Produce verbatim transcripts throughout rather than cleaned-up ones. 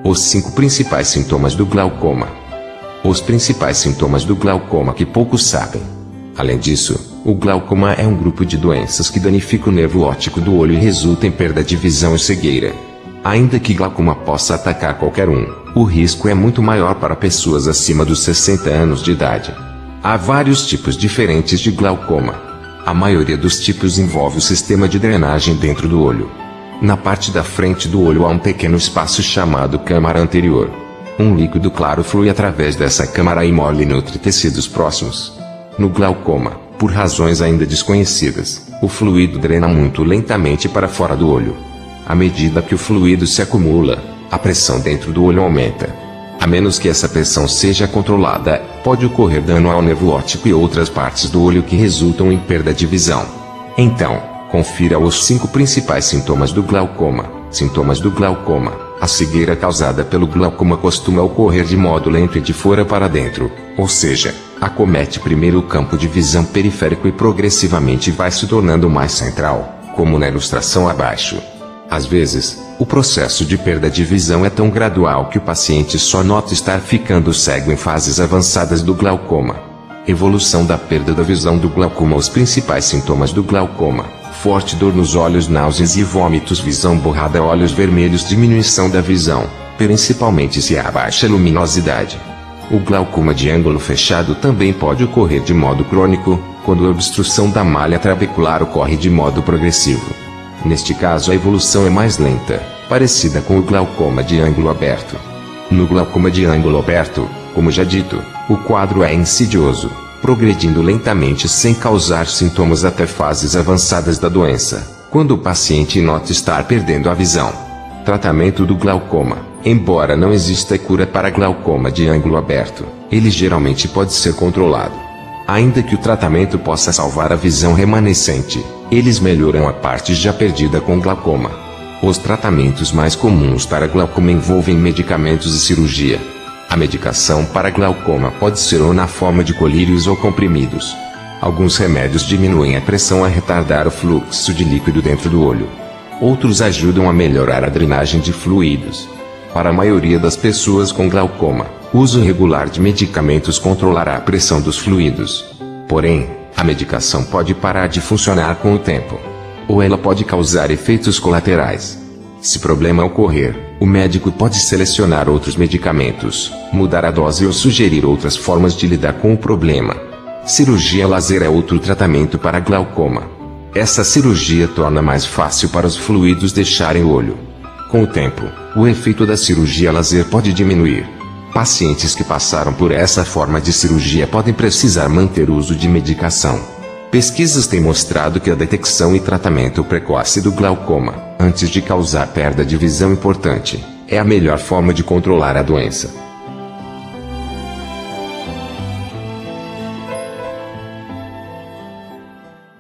Os cinco principais sintomas do glaucoma. Os principais sintomas do glaucoma que poucos sabem. Além disso, o glaucoma é um grupo de doenças que danifica o nervo óptico do olho e resulta em perda de visão e cegueira. Ainda que glaucoma possa atacar qualquer um, o risco é muito maior para pessoas acima dos sessenta anos de idade. Há vários tipos diferentes de glaucoma. A maioria dos tipos envolve o sistema de drenagem dentro do olho. Na parte da frente do olho há um pequeno espaço chamado câmara anterior. Um líquido claro flui através dessa câmara e molha e nutre tecidos próximos. No glaucoma, por razões ainda desconhecidas, o fluido drena muito lentamente para fora do olho. À medida que o fluido se acumula, a pressão dentro do olho aumenta. A menos que essa pressão seja controlada, pode ocorrer dano ao nervo óptico e outras partes do olho que resultam em perda de visão. Então, confira os cinco principais sintomas do glaucoma. Sintomas do glaucoma. A cegueira causada pelo glaucoma costuma ocorrer de modo lento e de fora para dentro, ou seja, acomete primeiro o campo de visão periférico e progressivamente vai se tornando mais central, como na ilustração abaixo. Às vezes, o processo de perda de visão é tão gradual que o paciente só nota estar ficando cego em fases avançadas do glaucoma. Evolução da perda da visão do glaucoma. Os principais sintomas do glaucoma: forte dor nos olhos, náuseas e vômitos, visão borrada, olhos vermelhos, diminuição da visão, principalmente se há baixa luminosidade. O glaucoma de ângulo fechado também pode ocorrer de modo crônico, quando a obstrução da malha trabecular ocorre de modo progressivo. Neste caso a evolução é mais lenta, parecida com o glaucoma de ângulo aberto. No glaucoma de ângulo aberto, como já dito, o quadro é insidioso, progredindo lentamente sem causar sintomas até fases avançadas da doença, quando o paciente nota estar perdendo a visão. Tratamento do glaucoma. Embora não exista cura para glaucoma de ângulo aberto, ele geralmente pode ser controlado. Ainda que o tratamento possa salvar a visão remanescente, eles melhoram a parte já perdida com glaucoma. Os tratamentos mais comuns para glaucoma envolvem medicamentos e cirurgia. A medicação para glaucoma pode ser ou na forma de colírios ou comprimidos. Alguns remédios diminuem a pressão a retardar o fluxo de líquido dentro do olho. Outros ajudam a melhorar a drenagem de fluidos. Para a maioria das pessoas com glaucoma, o uso regular de medicamentos controlará a pressão dos fluidos. Porém, a medicação pode parar de funcionar com o tempo. Ou ela pode causar efeitos colaterais. Se problema ocorrer, o médico pode selecionar outros medicamentos, mudar a dose ou sugerir outras formas de lidar com o problema. Cirurgia laser é outro tratamento para glaucoma. Essa cirurgia torna mais fácil para os fluidos deixarem o olho. Com o tempo, o efeito da cirurgia laser pode diminuir. Pacientes que passaram por essa forma de cirurgia podem precisar manter o uso de medicação. Pesquisas têm mostrado que a detecção e tratamento precoce do glaucoma, antes de causar perda de visão importante, é a melhor forma de controlar a doença.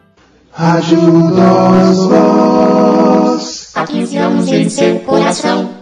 Ajuda-nos, vós, há quinze anos em seu coração.